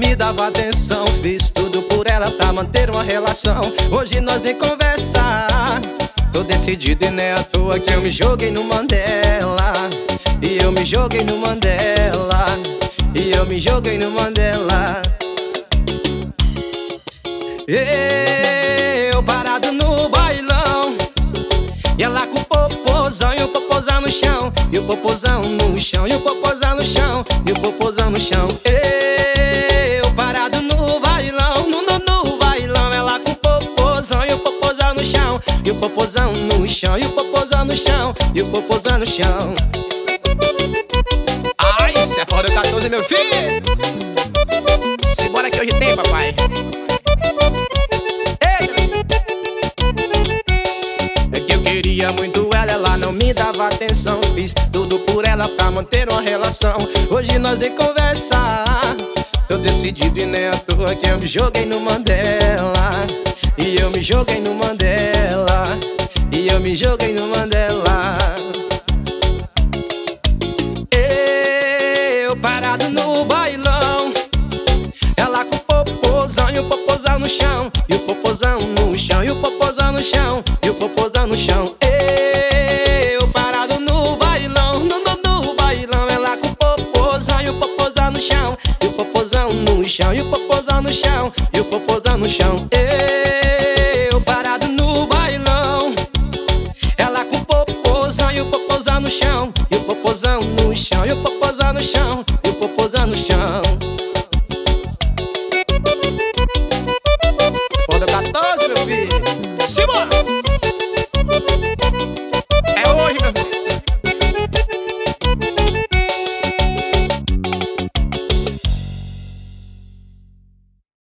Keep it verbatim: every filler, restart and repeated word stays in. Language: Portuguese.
me dava atenção. Fiz tudo por ela pra manter uma relação. Hoje nós nem conversar. Tô decidido e nem é à toa que eu me joguei no Mandela. E eu me joguei no Mandela. E eu me joguei no Mandela. Eu parado no bailão, e ela com o popozão, e o popozão no chão, e o popozão no chão, e o popozão no chão, e o popozão no chão. Eu parado no bailão, no, no, no bailão, ela com o popozão, e o popozão no chão, e o popozão no chão, e o popozão no chão, e o popozão no chão. Ai, isso é foda do quatorze, meu filho. Simbora que hoje tem, papai. Queria muito ela, ela não me dava atenção. Fiz tudo por ela pra manter uma relação. Hoje nós nem conversar. Tô decidido e nem à toa que eu me joguei no Mandela. E eu me joguei no Mandela. E eu me joguei no Mandela. Eu parado no bailão, ela com o popozão, e o popozão no chão, e o popozão no chão, e o popozão no chão, e o popozão no chão. Eu parado no bailão, no, no, no bailão, ela com o popozão, e o popozão no chão, e o popozão no chão, e o popozão no chão, e o popozão no chão.